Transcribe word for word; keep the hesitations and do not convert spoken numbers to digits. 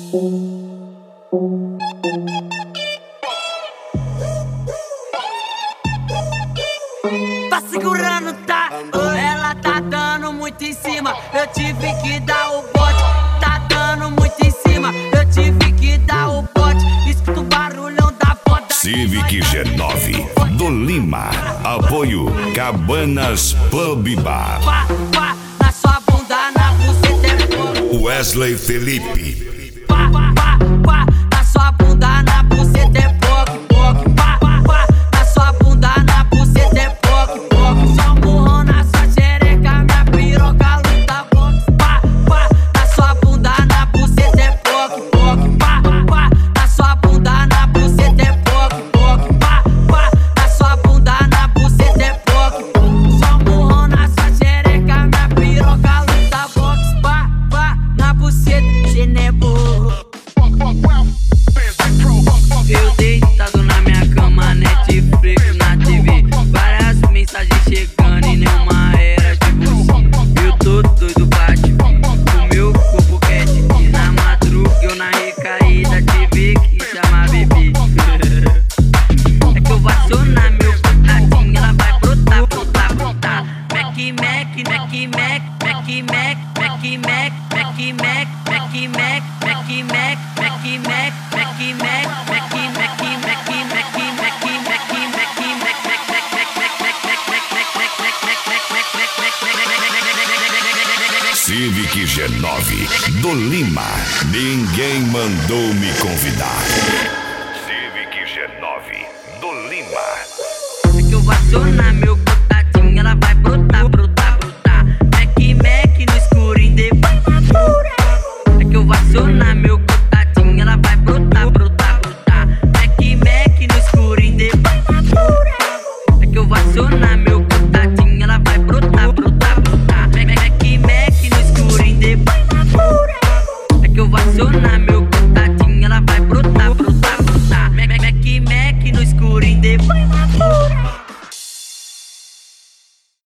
Tá segurando, tá? Ela tá dando muito em cima. Eu tive que dar o bote. Tá dando muito em cima. Eu tive que dar o bote. Escuta o barulhão da foda. Civic G nove do Lima. Apoio Cabanas Pub Bar. Pá, pá, na sua bunda, na buceta é fogo. Wesley Felipe. Pá, pá, pá, na sua bunda, na buceta é fogo, fogo. Pá, pá, pá, na sua bunda, na buceta é fogo, fogo. Só murrão na sua xereca, minha piroca luta boxe. Pá, pá, na sua bunda, na buceta é fogo, fogo. Pá, pá, na sua bunda, na buceta é fogo, fogo. Pá, pá, na sua bunda, na buceta é fogo. Só murrão na sua xereca, minha piroca luta boxe. Pá, pá, na buceta, cê não é burro. Eu deitado na minha cama, Netflix na T V. Várias mensagens chegando e nenhuma era de você. Eu tô doido pra te ver, o meu corpo quer te ver. Na madruga eu na recaída te ver que chama bebê. É que eu vou acionar meu contatinho, ela vai brotar, brotar, brotar. Mac, Mac, Mac, Mac, Mac, Mac, Mac, Mac, Mac, Mac, Mac, Mac, Mac, Mac, Mac, Mac, Mac, Civic G nove do Lima. Ninguém mandou me convidar. Civic G nove do Lima. É que eu vou acionar meu contatinho, ela vai brotar, brotar, brotar. Mac, Mac no escuro, depois na pura. É que eu vou acionar meu